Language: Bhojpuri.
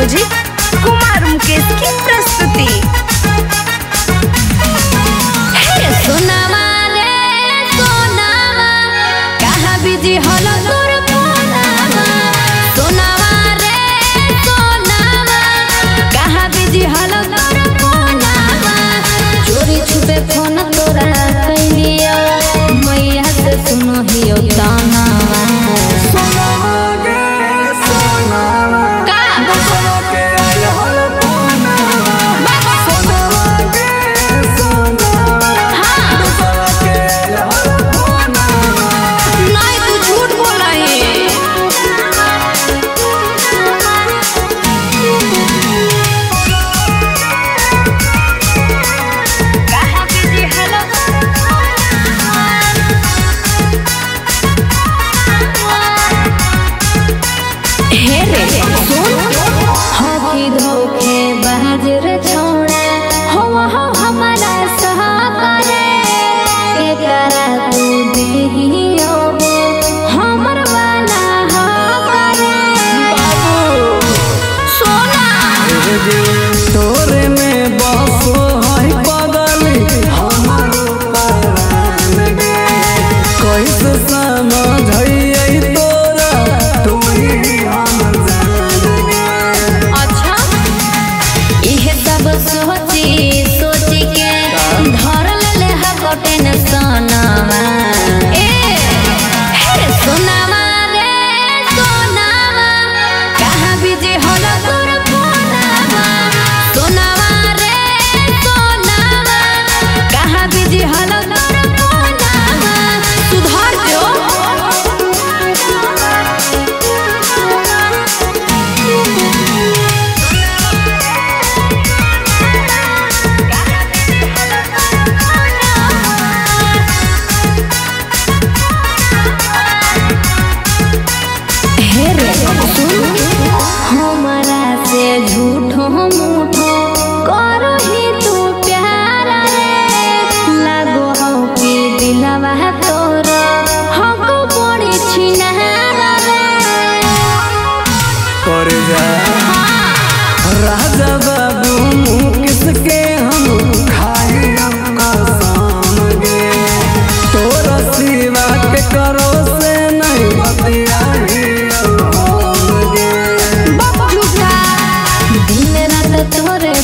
म्यूजिक कुमार मुकेश की प्रस्तुति। सोनावा रे सोनावा कहाँ बिजी हलो तोर फोनावा। सोनावा रे सोनावा कहाँ बिजी हलो तोर फोनावा। चोरी छुपे फोन तोरा कैलियो मैया से सुनो हियो तानावा। सोनावा गे सोनावा का सोना के आइल हलो फोनावा। सोनावा गे सोनावा सोना के आइल हलो फोनावा। नहीं तू झूठ बोला है। कहाँ बिजी हलो हे रे सुन हकी धोखे बाजर छोड़ा हो हमारा सहकारे के करा तू देहियो हमर वाला हकारे बाबू सोना तोरे में बसो है पगली हमारो परान गे। कैसे समझइयै तोरा तू ही हमर जान गे। अच्छा इहे सब सोची सोची के धर ले हको टेंशनवा। ए हे सोनावा रे सोनावा कहाँ बिजी हलो तोर फोनावा। सोनावा रे सोनावा कहाँ बिजी हलो तोर फोनावा। सुधर जो हे रे सुन हमारा से झूठो मूठो करो ही तू प्यार रे। लागो हो कि दिलवा तोर हमको बड़ी छिनारा रे। कर जा राजा बाबू किसके हम खाई कसम गे। तोरा सिवा के करो से नहीं बतियाई हम गे। झूठा दिन रात तोरे